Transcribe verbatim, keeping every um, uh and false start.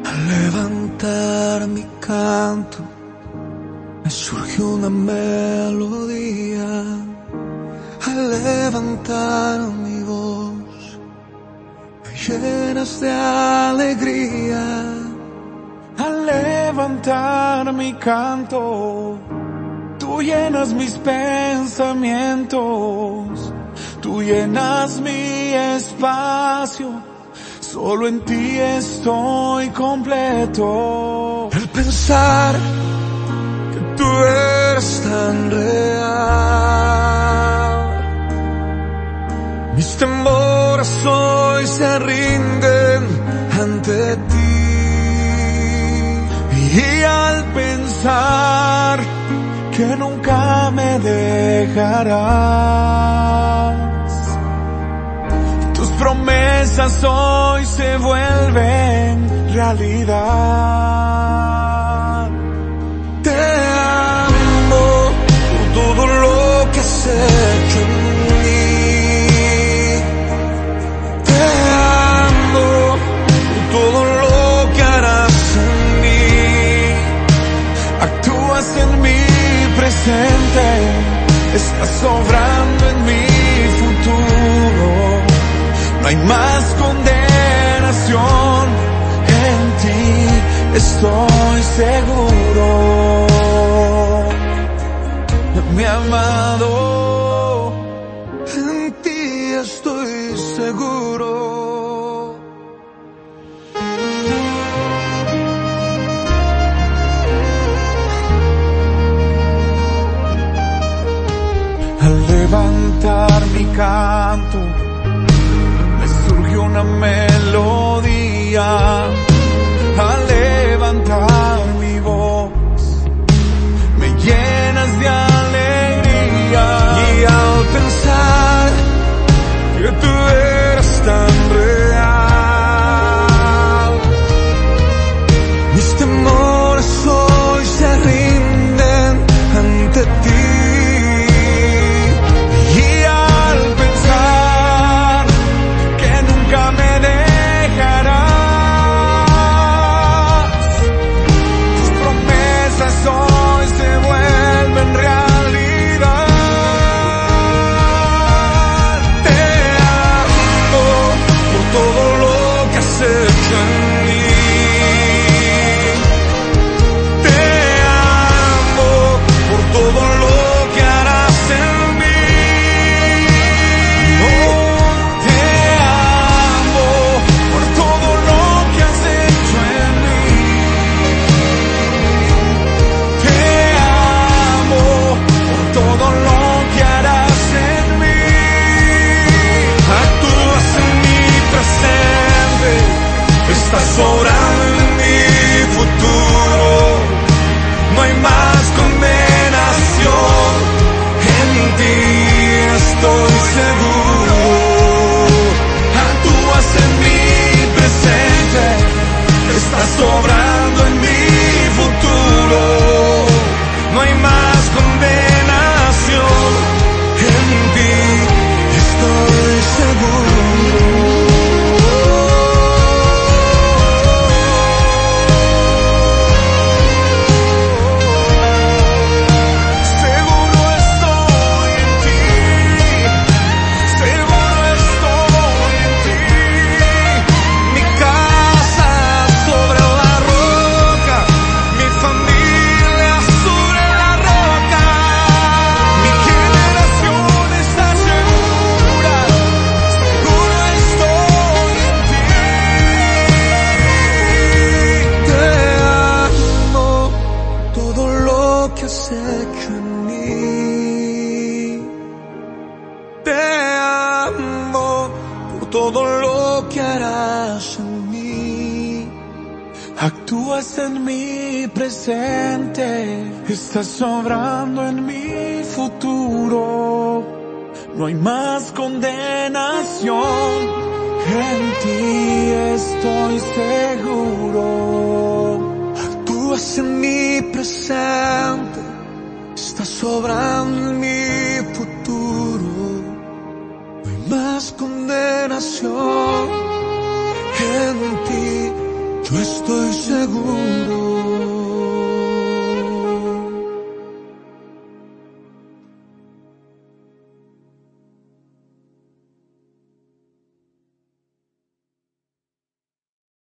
Al levantar mi canto, me surgió una melodía. Al levantar mi voz, me llenas de alegría. Al levantar mi canto, tú llenas mis pensamientos, tú llenas mi espacio. Solo en ti estoy completo. El pensar que tú eres tan real, mis temores hoy se rinden ante ti. Y al pensar que nunca me dejarás, tus promesas hoy se vuelven realidad. Te amo por todo lo que has hecho en mí. Te amo por todo lo que harás en mí. Actúas en mi presente, estás obrando en mi futuro. No hay más condenación, en ti estoy seguro. Mi amado, en ti estoy seguro. Al levantar mi canto, una melodía. Al levantar mi voz, me llenas de alegría. Y al pensar que tú eres tan real, mis temores hoy se rinden ante ti. Estás obrando en mi futuro. No hay más condenación, en ti estoy seguro. Actúas en mi presente, estás obrando en mi futuro. No hay más condenación, en ti estoy seguro. Has hecho en mí. Te amo por todo lo que harás en mí. Actúas en mi presente, estás obrando en mi futuro. No hay más condenación, en ti estoy seguro. Actúas en mi presente, estás obrando en mi futuro. No hay más condenación, en ti Yo estoy seguro